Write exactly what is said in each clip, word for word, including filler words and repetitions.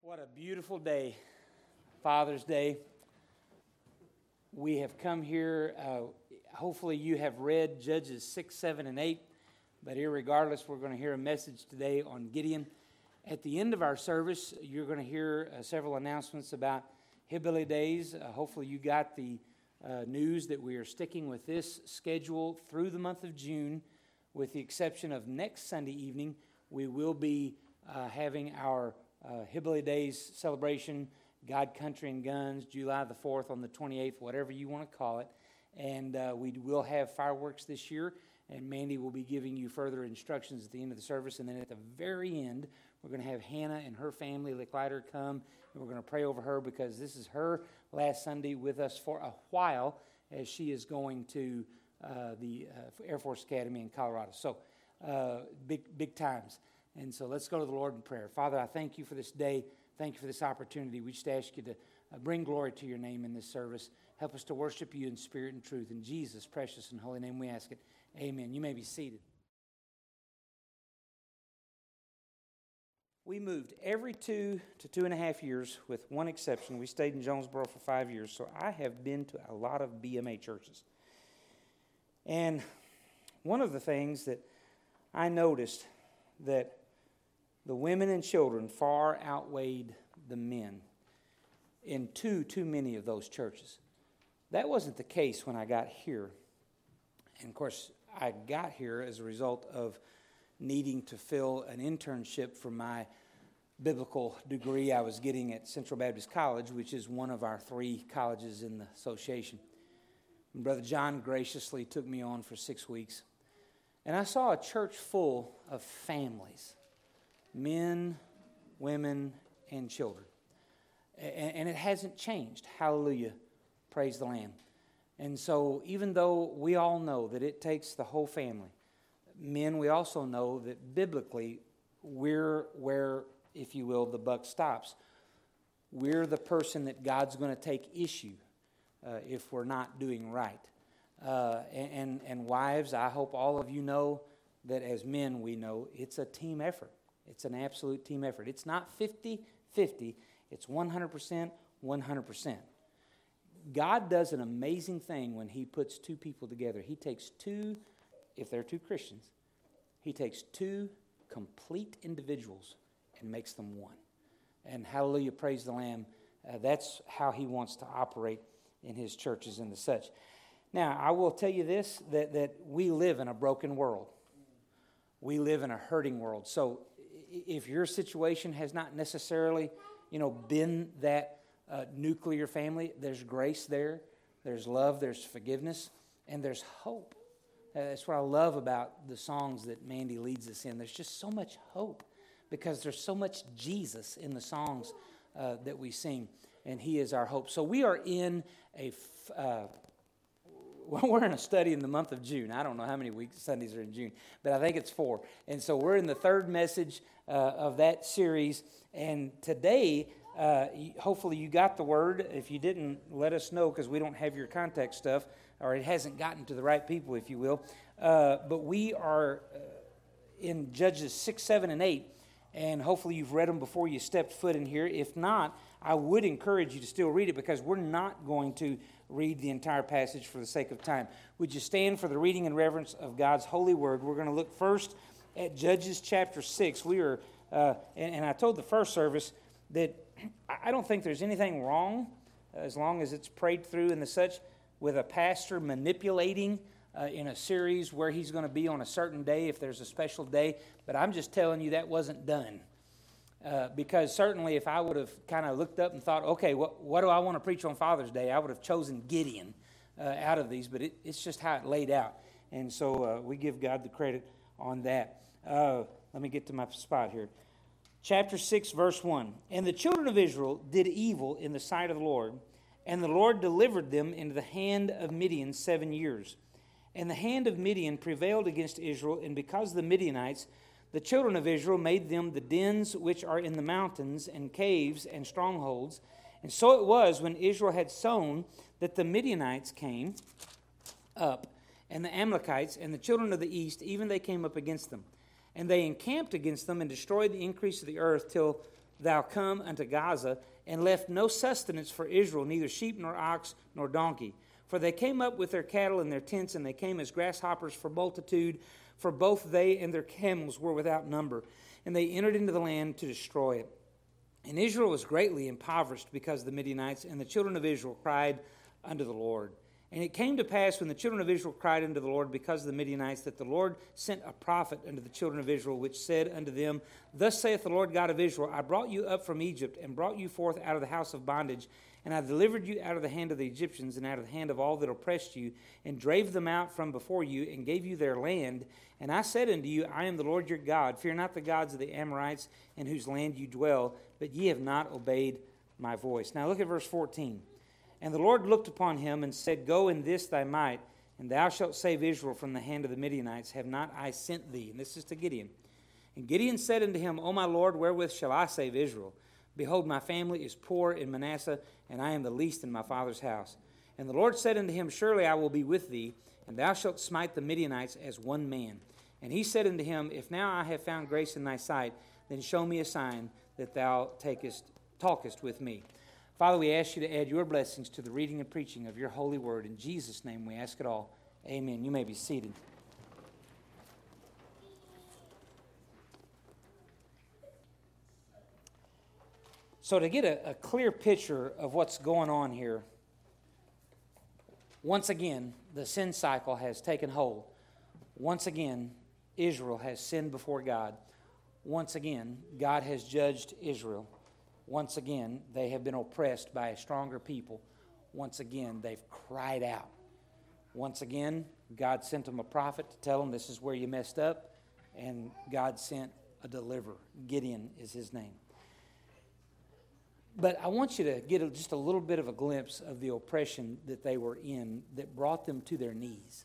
What a beautiful day, Father's Day. We have come here, uh, hopefully you have read Judges six, seven, and eight, but irregardless, we're going to hear a message today on Gideon. At the end of our service, you're going to hear uh, several announcements about Hillbilly Days. Uh, hopefully you got the uh, news that we are sticking with this schedule through the month of June, with the exception of next Sunday evening. We will be uh, having our Uh, Hillbilly Days celebration, God, Country, and Guns, July the fourth on the twenty-eighth, whatever you want to call it. And uh, we will have fireworks this year, and Mandy will be giving you further instructions at the end of the service. And then at the very end, we're going to have Hannah and her family, Licklider, come, and we're going to pray over her because this is her last Sunday with us for a while as she is going to uh, the uh, Air Force Academy in Colorado. So uh, big, big times. And so let's go to the Lord in prayer. Father, I thank you for this day. Thank you for this opportunity. We just ask you to uh, bring glory to your name in this service. Help us to worship you in spirit and truth. In Jesus' precious and holy name we ask it. Amen. You may be seated. We moved every two to two and a half years with one exception. We stayed in Jonesboro for five years. So I have been to a lot of B M A churches. And one of the things that I noticed that the women and children far outweighed the men in too, too many of those churches. That wasn't the case when I got here. And of course, I got here as a result of needing to fill an internship for my biblical degree I was getting at Central Baptist College, which is one of our three colleges in the association. And Brother John graciously took me on for six weeks. And I saw a church full of families, men, women, and children. And, and it hasn't changed. Hallelujah. Praise the Lamb. And so even though we all know that it takes the whole family, men, we also know that biblically we're where, if you will, the buck stops. We're the person that God's going to take issue uh, if we're not doing right. Uh, and, and, and wives, I hope all of you know that as men we know it's a team effort. It's an absolute team effort. It's not fifty-fifty. It's one hundred percent, one hundred percent. God does an amazing thing when he puts two people together. He takes two, if they're two Christians, he takes two complete individuals and makes them one. And hallelujah, praise the Lamb. Uh, that's how he wants to operate in his churches and the such. Now, I will tell you this, that, that we live in a broken world. We live in a hurting world. So if your situation has not necessarily, you know, been that uh, nuclear family, there's grace there, there's love, there's forgiveness, and there's hope. Uh, that's what I love about the songs that Mandy leads us in. There's just so much hope because there's so much Jesus in the songs uh, that we sing, and he is our hope. So we are in a... F- uh, Well, we're in a study in the month of June. I don't know how many weeks Sundays are in June, but I think it's four. And so we're in the third message uh, of that series. And today, uh, hopefully you got the word. If you didn't, let us know because we don't have your contact stuff, or it hasn't gotten to the right people, if you will. Uh, but we are uh, in Judges six, seven, and eight. And hopefully you've read them before you stepped foot in here. If not, I would encourage you to still read it because we're not going to read the entire passage for the sake of time. Would you stand for the reading and reverence of God's holy word? We're going to look first at Judges chapter six. We are, uh, and, and I told the first service that I don't think there's anything wrong, uh, as long as it's prayed through and the such, with a pastor manipulating uh, in a series where he's going to be on a certain day if there's a special day. But I'm just telling you that wasn't done. Uh, because certainly if I would have kind of looked up and thought, okay, what, what do I want to preach on Father's Day? I would have chosen Gideon uh, out of these, but it, it's just how it laid out. And so uh, we give God the credit on that. Uh, let me get to my spot here. Chapter six, verse one. And the children of Israel did evil in the sight of the Lord, and the Lord delivered them into the hand of Midian seven years. And the hand of Midian prevailed against Israel, and because the Midianites, the children of Israel, made them the dens which are in the mountains, and caves, and strongholds. And so it was, when Israel had sown, that the Midianites came up, and the Amalekites, and the children of the east, even they came up against them. And they encamped against them, and destroyed the increase of the earth, till thou come unto Gaza, and left no sustenance for Israel, neither sheep nor ox nor donkey. For they came up with their cattle and their tents, and they came as grasshoppers for multitude, for both they and their camels were without number. And they entered into the land to destroy it. And Israel was greatly impoverished because of the Midianites, and the children of Israel cried unto the Lord. And it came to pass when the children of Israel cried unto the Lord because of the Midianites, that the Lord sent a prophet unto the children of Israel, which said unto them, Thus saith the Lord God of Israel, I brought you up from Egypt, and brought you forth out of the house of bondage, and I delivered you out of the hand of the Egyptians, and out of the hand of all that oppressed you, and drave them out from before you, and gave you their land. And I said unto you, I am the Lord your God. Fear not the gods of the Amorites, in whose land you dwell, but ye have not obeyed my voice. Now look at verse fourteen. And the Lord looked upon him and said, Go in this thy might, and thou shalt save Israel from the hand of the Midianites. Have not I sent thee? And this is to Gideon. And Gideon said unto him, O my Lord, wherewith shall I save Israel? Behold, my family is poor in Manasseh, and I am the least in my father's house. And the Lord said unto him, Surely I will be with thee, and thou shalt smite the Midianites as one man. And he said unto him, If now I have found grace in thy sight, then show me a sign that thou takest, talkest with me. Father, we ask you to add your blessings to the reading and preaching of your holy word. In Jesus' name we ask it all. Amen. You may be seated. So to get a, a clear picture of what's going on here, once again, the sin cycle has taken hold. Once again, Israel has sinned before God. Once again, God has judged Israel. Once again, they have been oppressed by a stronger people. Once again, they've cried out. Once again, God sent them a prophet to tell them this is where you messed up, and God sent a deliverer. Gideon is his name. But I want you to get a, just a little bit of a glimpse of the oppression that they were in that brought them to their knees.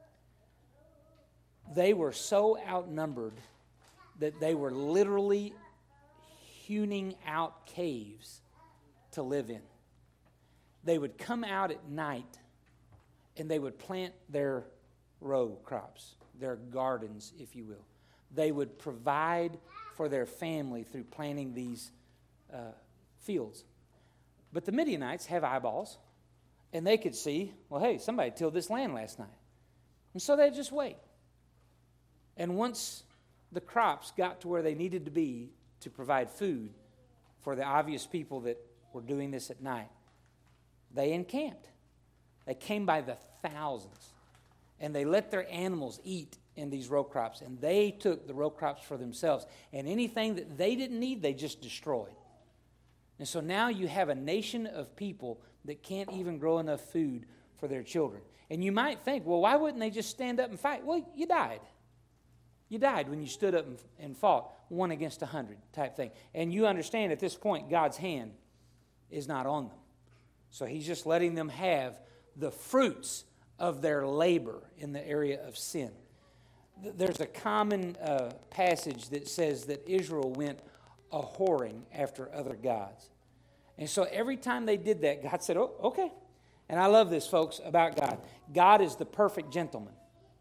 They were so outnumbered that they were literally hewing out caves to live in. They would come out at night and they would plant their row crops, their gardens, if you will. They would provide for their family through planting these uh, fields. But the Midianites have eyeballs, and they could see, well, hey, somebody tilled this land last night. And so they'd just wait. And once the crops got to where they needed to be to provide food for the obvious people that were doing this at night, they encamped. They came by the thousands, and they let their animals eat in these row crops, and they took the row crops for themselves. And anything that they didn't need, they just destroyed. And so now you have a nation of people that can't even grow enough food for their children. And you might think, well, why wouldn't they just stand up and fight? Well, you died. You died when you stood up and, and fought one against a hundred type thing. And you understand at this point God's hand is not on them. So he's just letting them have the fruits of their labor in the area of sin. There's a common uh, passage that says that Israel went a whoring after other gods. And so every time they did that, God said, oh, okay. And I love this, folks, about God. God is the perfect gentleman.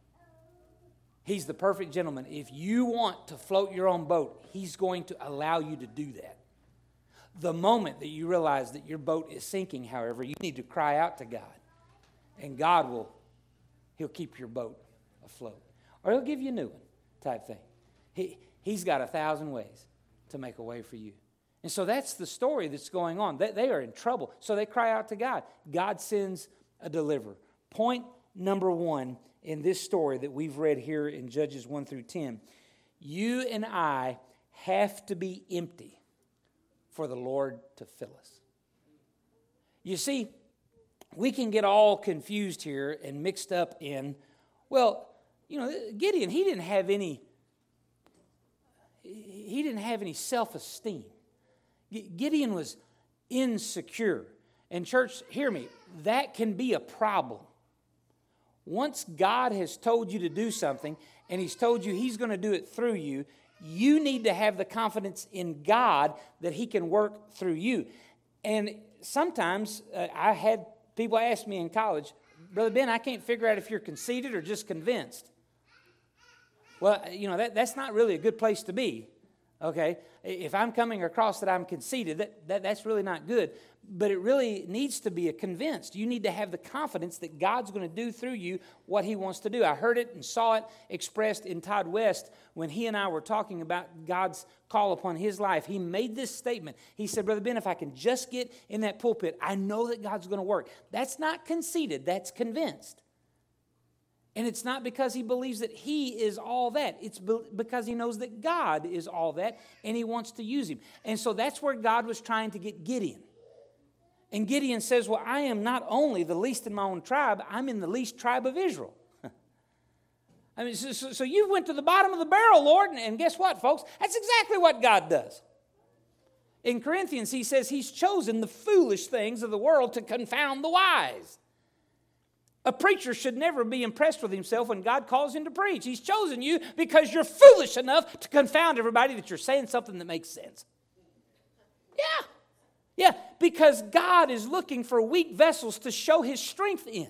He's the perfect gentleman. If you want to float your own boat, he's going to allow you to do that. The moment that you realize that your boat is sinking, however, you need to cry out to God. And God will, he'll keep your boat afloat. Or he'll give you a new one type thing. He, he's got a thousand ways to make a way for you. And so that's the story that's going on. They, they are in trouble. So they cry out to God. God sends a deliverer. Point number one in this story that we've read here in Judges one through ten. You and I have to be empty for the Lord to fill us. You see, we can get all confused here and mixed up in, well, you know, Gideon, he didn't have any, he didn't have any self-esteem. Gideon was insecure. And church, hear me, that can be a problem. Once God has told you to do something, and he's told you he's going to do it through you, you need to have the confidence in God that he can work through you. And sometimes uh, I had people ask me in college, Brother Ben, I can't figure out if you're conceited or just convinced. Well, you know, that, that's not really a good place to be. Okay? If I'm coming across that I'm conceited, that, that that's really not good. But it really needs to be a convinced. You need to have the confidence that God's going to do through you what He wants to do. I heard it and saw it expressed in Todd West when he and I were talking about God's call upon his life. He made this statement. He said, Brother Ben, if I can just get in that pulpit, I know that God's going to work. That's not conceited. That's convinced. And it's not because he believes that he is all that. It's because he knows that God is all that, and he wants to use him. And so that's where God was trying to get Gideon. And Gideon says, well, I am not only the least in my own tribe, I'm in the least tribe of Israel. I mean, so, so you went to the bottom of the barrel, Lord, and, and guess what, folks? That's exactly what God does. In Corinthians, he says he's chosen the foolish things of the world to confound the wise. A preacher should never be impressed with himself when God calls him to preach. He's chosen you because you're foolish enough to confound everybody that you're saying something that makes sense. Yeah. Yeah, because God is looking for weak vessels to show His strength in.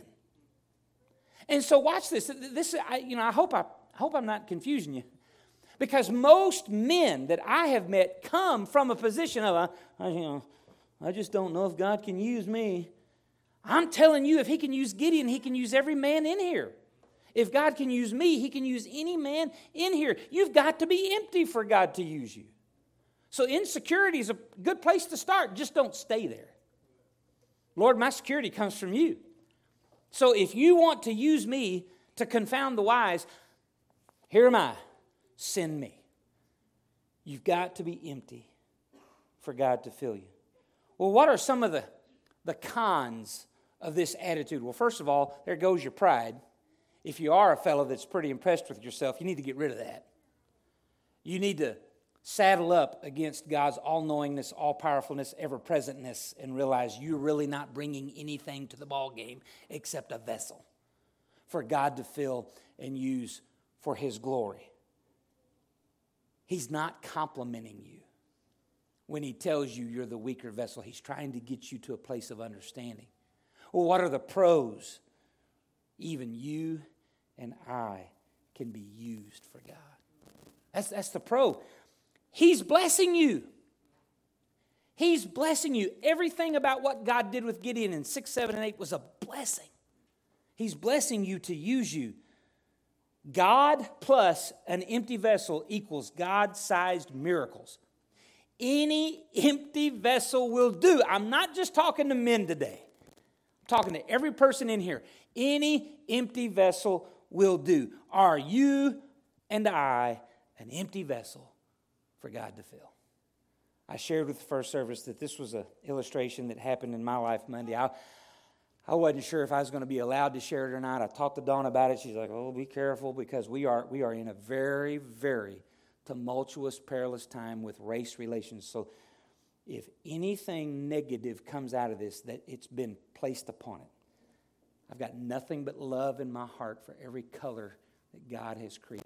And so watch this. This, I, you know, I hope I, I hope I'm not confusing you, because most men that I have met come from a position of, a, I, you know, I just don't know if God can use me. I'm telling you, if He can use Gideon, He can use every man in here. If God can use me, He can use any man in here. You've got to be empty for God to use you. So insecurity is a good place to start. Just don't stay there. Lord, my security comes from you. So if you want to use me to confound the wise, here am I. Send me. You've got to be empty for God to fill you. Well, what are some of the, the cons of this attitude? Well, first of all, there goes your pride. If you are a fellow that's pretty impressed with yourself, you need to get rid of that. You need to saddle up against God's all-knowingness, all-powerfulness, ever-presentness, and realize you're really not bringing anything to the ball game except a vessel for God to fill and use for His glory. He's not complimenting you when He tells you you're the weaker vessel. He's trying to get you to a place of understanding. Well, what are the pros? Even you and I can be used for God. That's, that's the pro. He's blessing you. He's blessing you. Everything about what God did with Gideon in six, seven, and eight was a blessing. He's blessing you to use you. God plus an empty vessel equals God-sized miracles. Any empty vessel will do. I'm not just talking to men today. I'm talking to every person in here. Any empty vessel will do. Are you and I an empty vessel for God to fill? I shared with the first service that this was an illustration that happened in my life Monday. I, I wasn't sure if I was going to be allowed to share it or not. I talked to Dawn about it. She's like, oh, be careful, because we are we are in a very, very tumultuous, perilous time with race relations. So if anything negative comes out of this, that it's been placed upon it. I've got nothing but love in my heart for every color that God has created.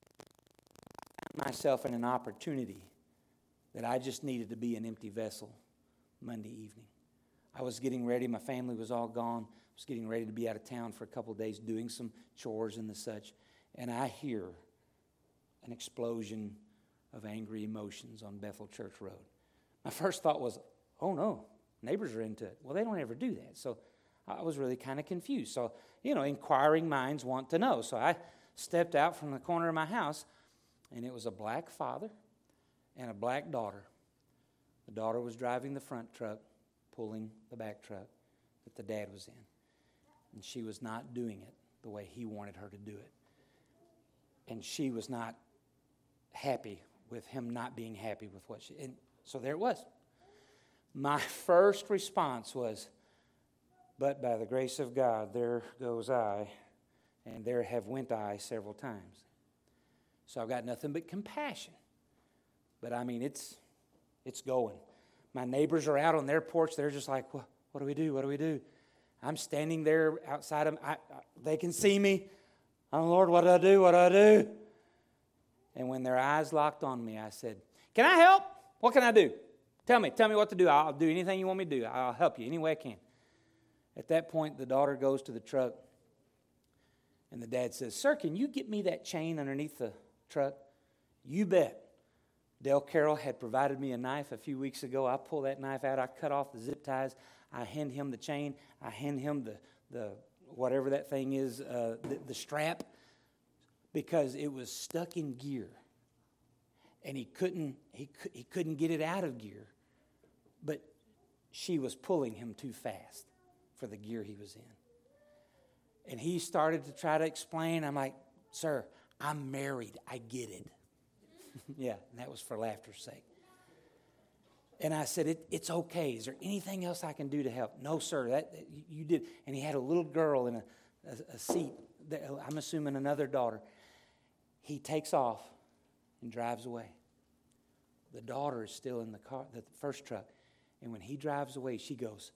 Myself in an opportunity that I just needed to be an empty vessel Monday evening. I was getting ready. My family was all gone. I was getting ready to be out of town for a couple of days doing some chores and the such. And I hear an explosion of angry emotions on Bethel Church Road. My first thought was, oh no, neighbors are into it. Well, they don't ever do that. So I was really kind of confused. So, you know, inquiring minds want to know. So I stepped out from the corner of my house, and it was a black father and a black daughter. The daughter was driving the front truck, pulling the back truck that the dad was in. And she was not doing it the way he wanted her to do it. And she was not happy with him not being happy with what she... And so there it was. My first response was, but by the grace of God, there goes I, and there have went I several times. So I've got nothing but compassion. But I mean, it's it's going. My neighbors are out on their porch. They're just like, what, what do we do? What do we do? I'm standing there outside of them. I, I, they can see me. Oh, Lord, what do I do? What do I do? And when their eyes locked on me, I said, can I help? What can I do? Tell me. Tell me what to do. I'll do anything you want me to do. I'll help you any way I can. At that point, the daughter goes to the truck, and the dad says, sir, can you get me that chain underneath the truck? You bet. Del Carroll had provided me a knife a few weeks ago. I pull that knife out. I cut off the zip ties. I hand him the chain. I hand him the, the whatever that thing is, uh, the, the strap, because it was stuck in gear. And he couldn't, he, he couldn't get it out of gear. But she was pulling him too fast for the gear he was in. And he started to try to explain. I'm like, sir, I'm married. I get it. Yeah, and that was for laughter's sake. And I said, it, it's okay. Is there anything else I can do to help? No, sir, that, that you did. And he had a little girl in a, a, a seat. That, I'm assuming another daughter. He takes off and drives away. The daughter is still in the car, the first truck. And when he drives away, she goes.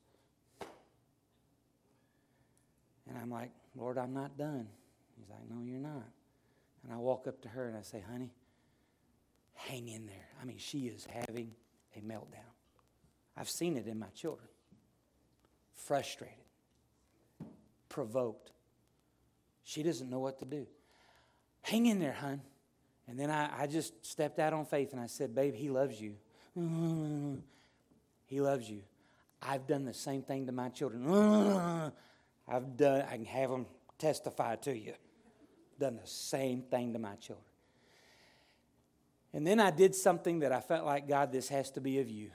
And I'm like, Lord, I'm not done. He's like, no, you're not. And I walk up to her and I say, honey, hang in there. I mean, she is having a meltdown. I've seen it in my children. Frustrated. Provoked. She doesn't know what to do. Hang in there, hon. And then I, I just stepped out on faith and I said, babe, he loves you. He loves you. I've done the same thing to my children. I've done, I can have them testify to you. Done the same thing to my children. And then I did something that I felt like, God, this has to be of you.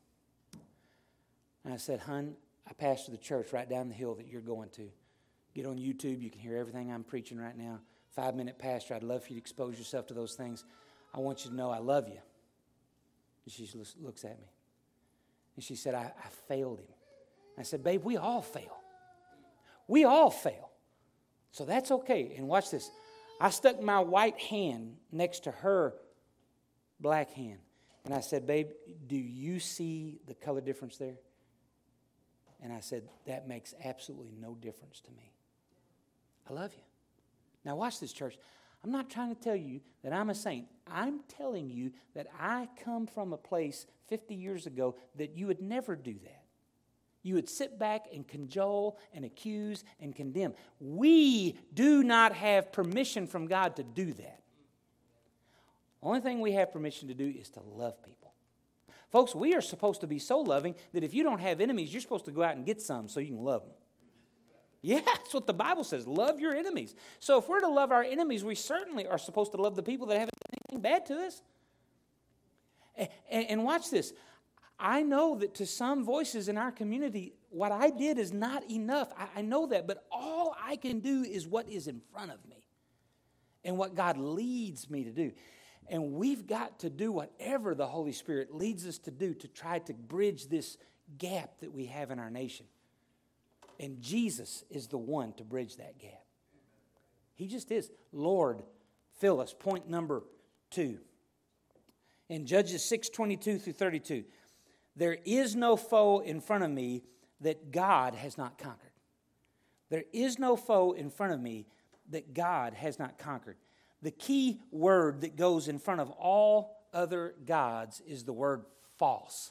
And I said, hon, I pastor the church right down the hill that you're going to. Get on YouTube. You can hear everything I'm preaching right now. Five-minute pastor. I'd love for you to expose yourself to those things. I want you to know I love you. And she looks at me. And she said, I, I failed him. I said, babe, we all fail. We all fail. So that's okay. And watch this. I stuck my white hand next to her black hand. And I said, babe, do you see the color difference there? And I said, that makes absolutely no difference to me. I love you. Now watch this, church. I'm not trying to tell you that I'm a saint. I'm telling you that I come from a place fifty years ago that you would never do that. You would sit back and cajole and accuse and condemn. We do not have permission from God to do that. Only thing we have permission to do is to love people. Folks, we are supposed to be so loving that if you don't have enemies, you're supposed to go out and get some so you can love them. Yeah, that's what the Bible says. Love your enemies. So if we're to love our enemies, we certainly are supposed to love the people that haven't done anything bad to us. And, and watch this. I know that to some voices in our community, what I did is not enough. I, I know that, but all I can do is what is in front of me and what God leads me to do. And we've got to do whatever the Holy Spirit leads us to do to try to bridge this gap that we have in our nation. And Jesus is the one to bridge that gap. He just is. Lord, fill us. Point number two. In Judges six twenty-two through thirty-two, there is no foe in front of me that God has not conquered. There is no foe in front of me that God has not conquered. The key word that goes in front of all other gods is the word false.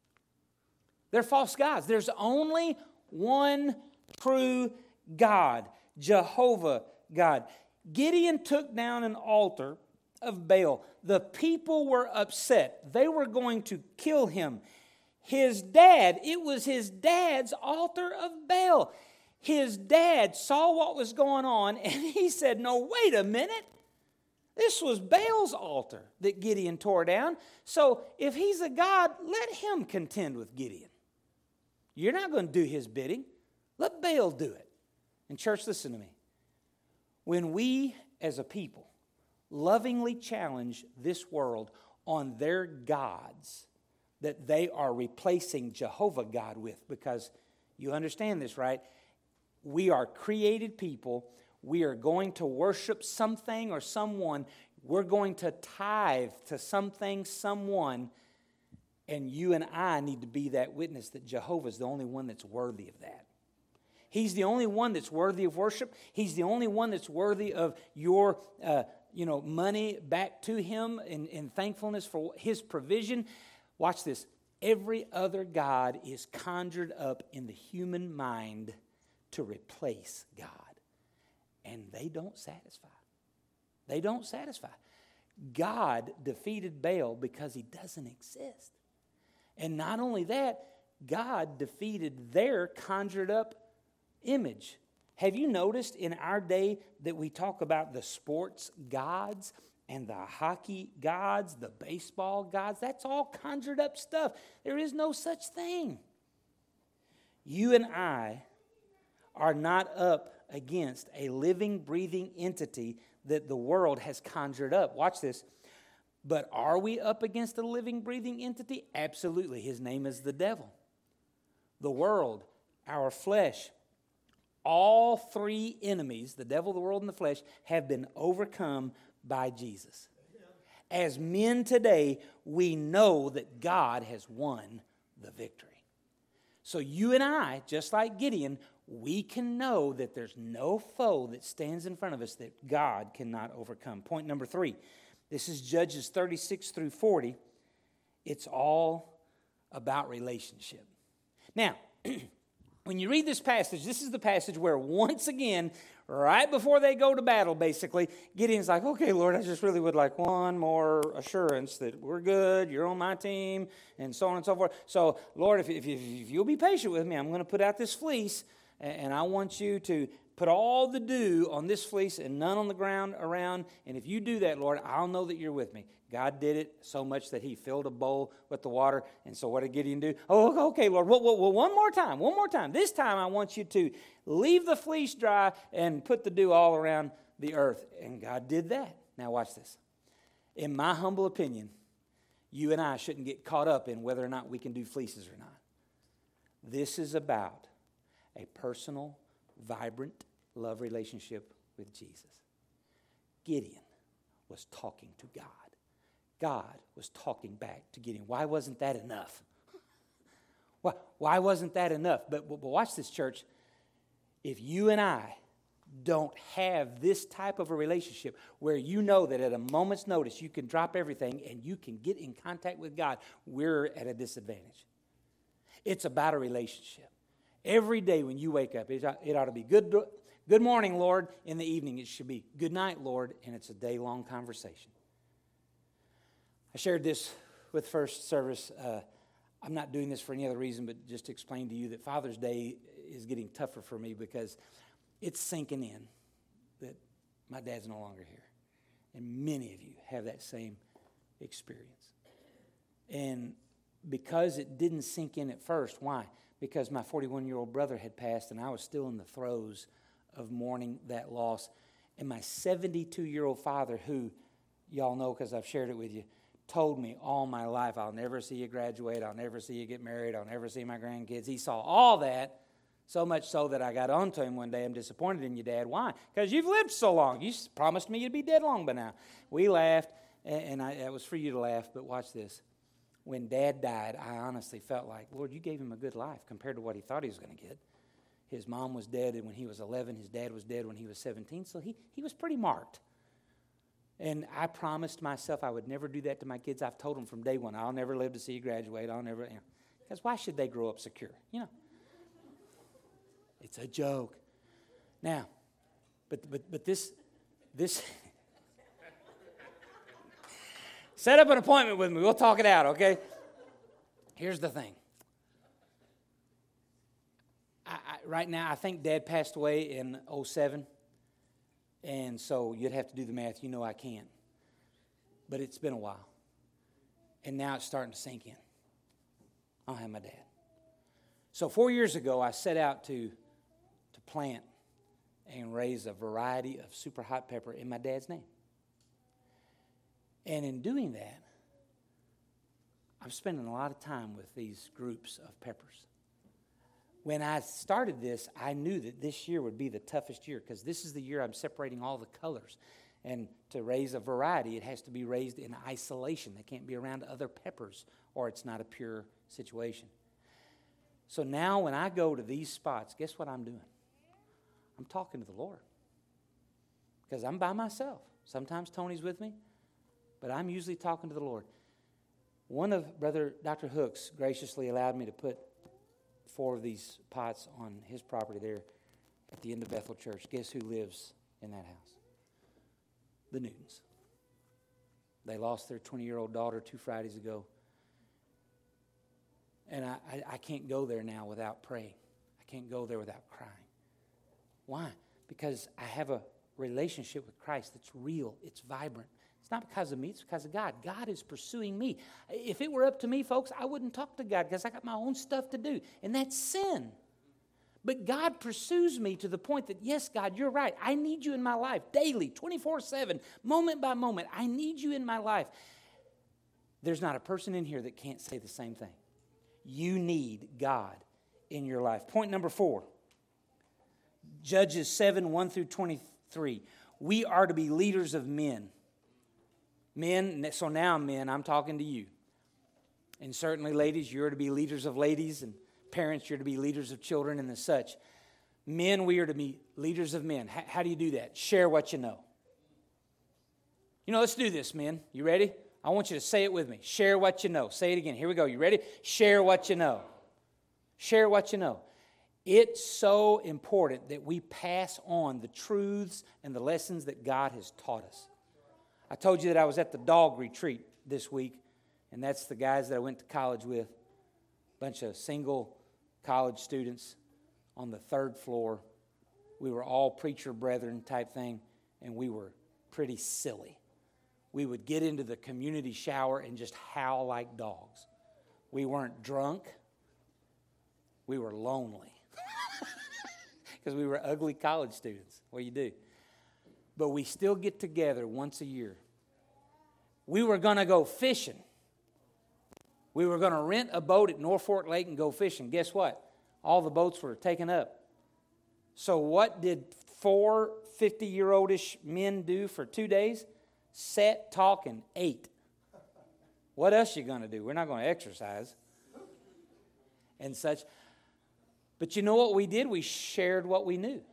They're false gods. There's only one true God, Jehovah God. Gideon took down an altar of Baal. The people were upset. They were going to kill him. His dad, it was his dad's altar of Baal. His dad saw what was going on and he said, no, wait a minute. This was Baal's altar that Gideon tore down. So if he's a God, let him contend with Gideon. You're not going to do his bidding. Let Baal do it. And church, listen to me. When we as a people lovingly challenge this world on their gods that they are replacing Jehovah God with, because you understand this, right? We are created people. We are going to worship something or someone. We're going to tithe to something, someone. And you and I need to be that witness that Jehovah is the only one that's worthy of that. He's the only one that's worthy of worship. He's the only one that's worthy of your uh, you know, money back to him in, in thankfulness for his provision. Watch this. Every other god is conjured up in the human mind to replace God. And they don't satisfy. They don't satisfy. God defeated Baal because he doesn't exist. And not only that, God defeated their conjured up image. Have you noticed in our day that we talk about the sports gods and the hockey gods, the baseball gods? That's all conjured up stuff. There is no such thing. You and I are not up against a living, breathing entity that the world has conjured up. Watch this. But are we up against a living, breathing entity? Absolutely. His name is the devil. The world, our flesh. All three enemies, the devil, the world, and the flesh, have been overcome by Jesus. As men today, we know that God has won the victory. So you and I, just like Gideon, we can know that there's no foe that stands in front of us that God cannot overcome. Point number three. This is Judges thirty-six through forty. It's all about relationship. Now, when you read this passage, this is the passage where once again, right before they go to battle, basically, Gideon's like, okay, Lord, I just really would like one more assurance that we're good, you're on my team, and so on and so forth. So, Lord, if, if, if you'll be patient with me, I'm going to put out this fleece, and I want you to put all the dew on this fleece and none on the ground around. And if you do that, Lord, I'll know that you're with me. God did it so much that he filled a bowl with the water. And so what did Gideon do? Oh, okay, Lord, well, well, well, one more time, one more time. This time I want you to leave the fleece dry and put the dew all around the earth. And God did that. Now watch this. In my humble opinion, you and I shouldn't get caught up in whether or not we can do fleeces or not. This is about a personal, vibrant love relationship with Jesus. Gideon was talking to God. God was talking back to Gideon. Why wasn't that enough? Why, why wasn't that enough? But, but, but watch this, church. If you and I don't have this type of a relationship where you know that at a moment's notice you can drop everything and you can get in contact with God, we're at a disadvantage. It's about a relationship. Every day when you wake up, it ought, it ought to be good, good morning, Lord. In the evening, it should be good night, Lord, and it's a day-long conversation. I shared this with First Service. Uh, I'm not doing this for any other reason, but just to explain to you that Father's Day is getting tougher for me because it's sinking in that my dad's no longer here. And many of you have that same experience. And because it didn't sink in at first, why? Because my forty-one-year-old brother had passed and I was still in the throes of mourning that loss. And my seventy-two-year-old father, who y'all know because I've shared it with you, told me all my life, I'll never see you graduate, I'll never see you get married, I'll never see my grandkids. He saw all that, so much so that I got on to him one day, I'm disappointed in you, Dad. Why? Because you've lived so long. You promised me you'd be dead long by now. We laughed, and I, it was for you to laugh, but watch this. When Dad died, I honestly felt like, Lord, you gave him a good life compared to what he thought he was going to get. His mom was dead when he was eleven. His dad was dead when he was seventeen, so he, he was pretty marked. And I promised myself I would never do that to my kids. I've told them from day one, I'll never live to see you graduate. I'll never, you know. Because why should they grow up secure? You know. It's a joke. Now, but but but this, this, set up an appointment with me. We'll talk it out, okay? Here's the thing. I, I, right now, I think Dad passed away in oh seven. And so you'd have to do the math. You know I can't. But it's been a while. And now it's starting to sink in. I don't have my dad. So four years ago, I set out to, to plant and raise a variety of super hot pepper in my dad's name. And in doing that, I'm spending a lot of time with these groups of peppers. When I started this, I knew that this year would be the toughest year because this is the year I'm separating all the colors. And to raise a variety, it has to be raised in isolation. They can't be around other peppers or it's not a pure situation. So now when I go to these spots, guess what I'm doing? I'm talking to the Lord because I'm by myself. Sometimes Tony's with me, but I'm usually talking to the Lord. One of Brother Doctor Hooks graciously allowed me to put four of these pots on his property there at the end of Bethel Church. Guess who lives in that house? The Newtons. They lost their twenty-year-old daughter two Fridays ago. And I, I, I can't go there now without praying. I can't go there without crying. Why? Because I have a relationship with Christ that's real. It's vibrant. It's not because of me. It's because of God. God is pursuing me. If it were up to me, folks, I wouldn't talk to God because I got my own stuff to do. And that's sin. But God pursues me to the point that, yes, God, you're right. I need you in my life daily, twenty-four seven, moment by moment. I need you in my life. There's not a person in here that can't say the same thing. You need God in your life. Point number four. Judges seven, one through twenty-three. We are to be leaders of men. Men, so now men, I'm talking to you. And certainly ladies, you're to be leaders of ladies, and parents, you're to be leaders of children and the such. Men, we are to be leaders of men. How, how do you do that? Share what you know. You know, let's do this, men. You ready? I want you to say it with me. Share what you know. Say it again. Here we go. You ready? Share what you know. Share what you know. It's so important that we pass on the truths and the lessons that God has taught us. I told you that I was at the dog retreat this week, and that's the guys that I went to college with. A bunch of single college students on the third floor. We were all preacher brethren type thing, and we were pretty silly. We would get into the community shower and just howl like dogs. We weren't drunk. We were lonely. Because we were ugly college students. What do you do? But we still get together once a year. We were going to go fishing. We were going to rent a boat at North Fork Lake and go fishing. Guess what? All the boats were taken up. So what did four fifty-year-oldish men do for two days? Sat, talk, and ate. What else you going to do? We're not going to exercise and such. But you know what we did? We shared what we knew.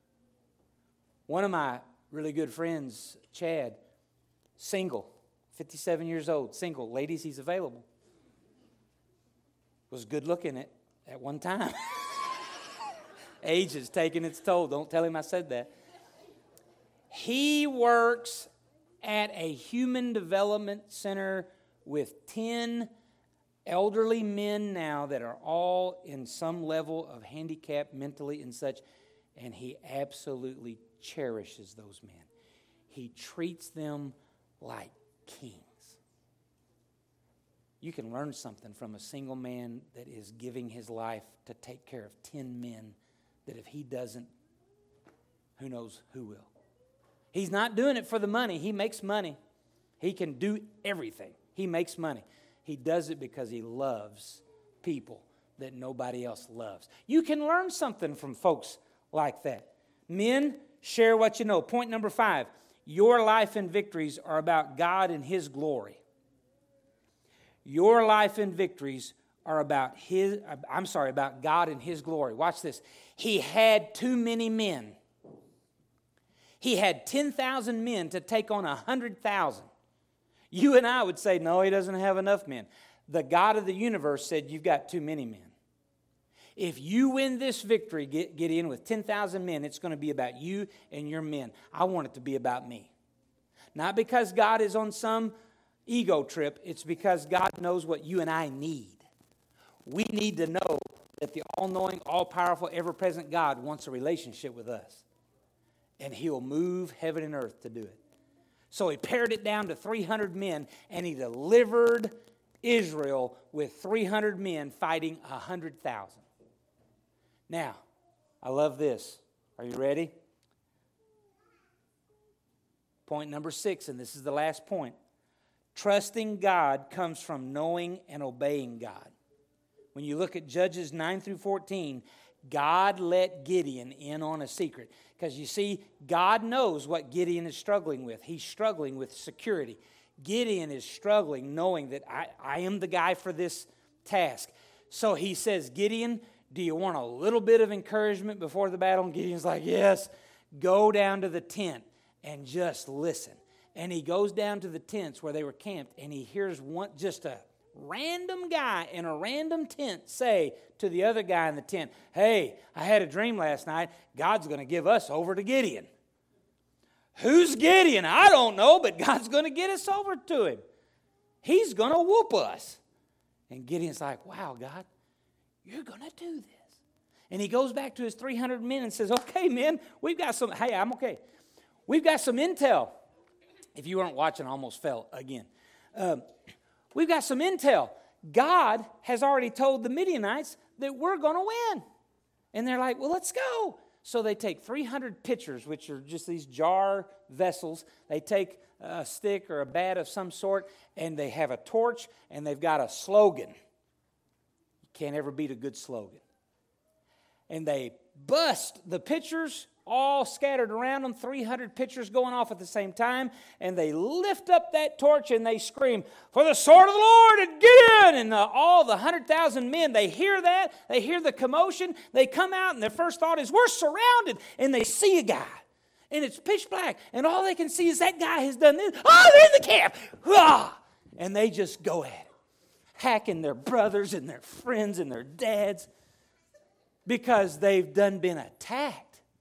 One of my really good friends, Chad, single, fifty-seven years old, single. Ladies, he's available. Was good looking at, at one time. Age is taking its toll. Don't tell him I said that. He works at a human development center with ten elderly men now that are all in some level of handicap mentally and such, and he absolutely cherishes those men. He treats them like kings. You can learn something from a single man that is giving his life to take care of ten men that if he doesn't, who knows who will. He's not doing it for the money. He makes money. He can do everything. He makes money. He does it because he loves people that nobody else loves. You can learn something from folks like that. Men, share what you know. Point number five, your life and victories are about God and His glory. Your life and victories are about His, I'm sorry, about God and His glory. Watch this. He had too many men. He had ten thousand men to take on one hundred thousand. You and I would say, no, He doesn't have enough men. The God of the universe said, you've got too many men. If you win this victory, get, get in with ten thousand men, it's going to be about you and your men. I want it to be about me. Not because God is on some ego trip. It's because God knows what you and I need. We need to know that the all-knowing, all-powerful, ever-present God wants a relationship with us. And He'll move heaven and earth to do it. So He pared it down to three hundred men, and He delivered Israel with three hundred men fighting one hundred thousand. Now, I love this. Are you ready? Point number six, and this is the last point. Trusting God comes from knowing and obeying God. When you look at Judges nine through fourteen, God let Gideon in on a secret. Because you see, God knows what Gideon is struggling with. He's struggling with security. Gideon is struggling knowing that I, I am the guy for this task. So he says, Gideon, do you want a little bit of encouragement before the battle? And Gideon's like, yes. Go down to the tent and just listen. And he goes down to the tents where they were camped, and he hears one just a random guy in a random tent say to the other guy in the tent, hey, I had a dream last night. God's going to give us over to Gideon. Who's Gideon? I don't know, but God's going to get us over to him. He's going to whoop us. And Gideon's like, wow, God, you're going to do this. And he goes back to his three hundred men and says, okay, men, we've got some, hey, I'm okay. We've got some intel. If you weren't watching, I almost fell again. Um, we've got some intel. God has already told the Midianites that we're going to win. And they're like, well, let's go. So they take three hundred pitchers, which are just these jar vessels. They take a stick or a bat of some sort, and they have a torch, and they've got a slogan. You can't ever beat a good slogan. And they bust the pitchers all scattered around them, three hundred pitchers going off at the same time, and they lift up that torch and they scream, for the sword of the Lord and Gideon! And the, all the one hundred thousand men, they hear that, they hear the commotion, they come out and their first thought is, we're surrounded, and they see a guy, and it's pitch black, and all they can see is that guy has done this. Oh, they're in the camp! Ah! And they just go at it, hacking their brothers and their friends and their dads because they've done been attacked.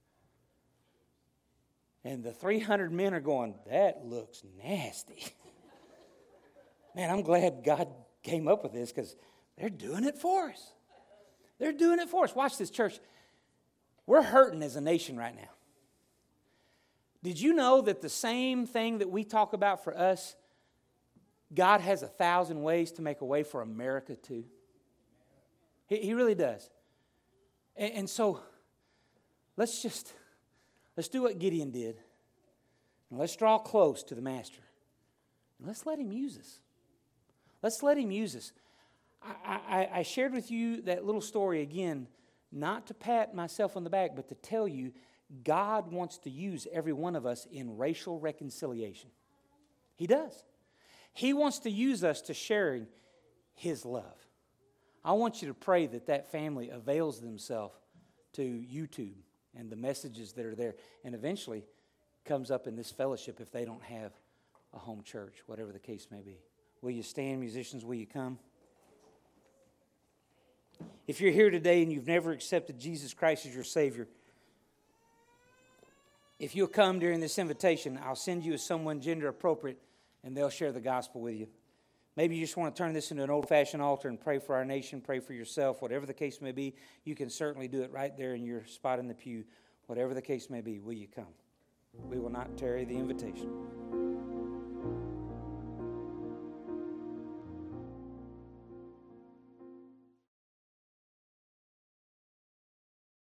And the three hundred men are going, that looks nasty. Man, I'm glad God came up with this because they're doing it for us. They're doing it for us. Watch this, church. We're hurting as a nation right now. Did you know that the same thing that we talk about for us, God has a thousand ways to make a way for America too? He, he really does. And, and so, let's just... Let's do what Gideon did. And let's draw close to the Master. And let's let him use us. Let's let him use us. I, I, I shared with you that little story again, not to pat myself on the back, but to tell you God wants to use every one of us in racial reconciliation. He does. He wants to use us to sharing his love. I want you to pray that that family avails themselves to YouTube and the messages that are there, and eventually comes up in this fellowship if they don't have a home church, whatever the case may be. Will you stand, musicians? Will you come? If you're here today and you've never accepted Jesus Christ as your Savior, if you'll come during this invitation, I'll send you as someone gender appropriate, and they'll share the gospel with you. Maybe you just want to turn this into an old-fashioned altar and pray for our nation, pray for yourself, whatever the case may be. You can certainly do it right there in your spot in the pew. Whatever the case may be, will you come? We will not tarry the invitation.